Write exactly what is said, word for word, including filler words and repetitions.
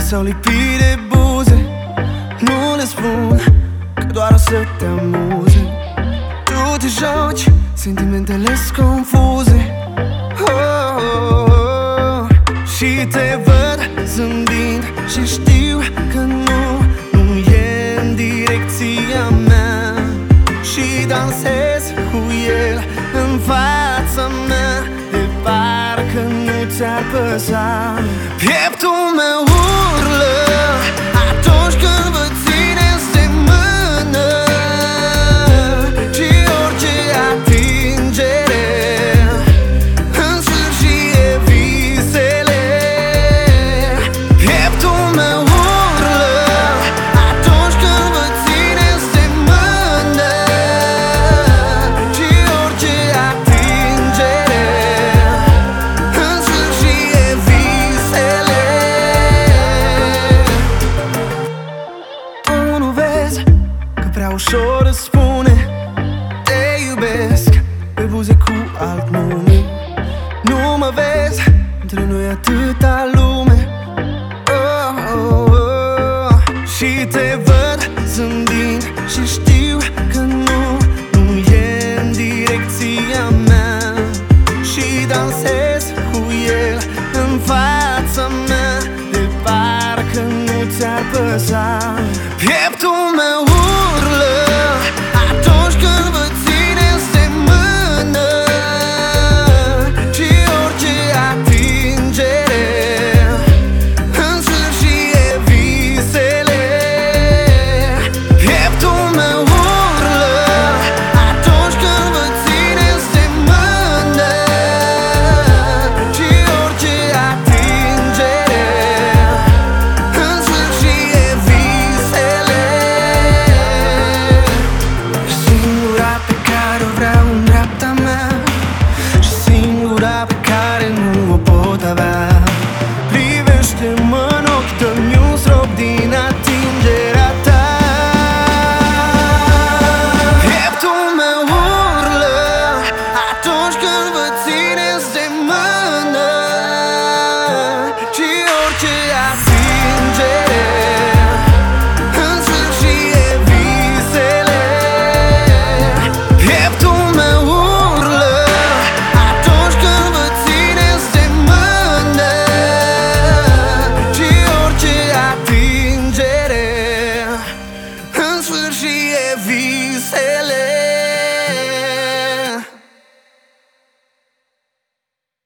s-au lipit de buze. Nu le spun că doar o să te amuze. Tu te joci, sentimentele-s confuze. oh, oh, oh. Și te văd zâmbind și știu că nu, nu e în direcția mea. Și dansez cu el în fața mea, de parcă nu ți-ar păsa. Pieptul meu urlă atunci când vă țineți de mână, și orice atingere în sfârșit e visele. Pieptul meu urlă atunci când vă țineți de mână, și orice atingere în sfârșit e visele. Tu nu vezi că prea ușor îți spune te iubesc pe buze cu alt nume. Nu mă vezi, între noi atâta lume. oh, oh, oh. Și te văd zâmbind și știu că nu, nu e în direcția mea. Și dansez cu el în fața mea, de parcă nu ți-ar păsa. Pieptul meu urlă atunci când vă țineți de mână, și orice atingere în sfârșit e visele. Pieptul meu urlă atunci când vă țineți de mână, și orice atingere în sfârșit e visele. Singura pe care o vreau în dreapta mea, și singura pe care nu o pot avea. Privește-mă în ochi, dă-mi un strop din atingerea ta. Pieptul meu urlă atunci când vă țineți de mână, și orice atingere în sfârșit e visele. Pieptul meu urlă atunci când vă țineți de mână, și orice atingere în sfârșit e visele.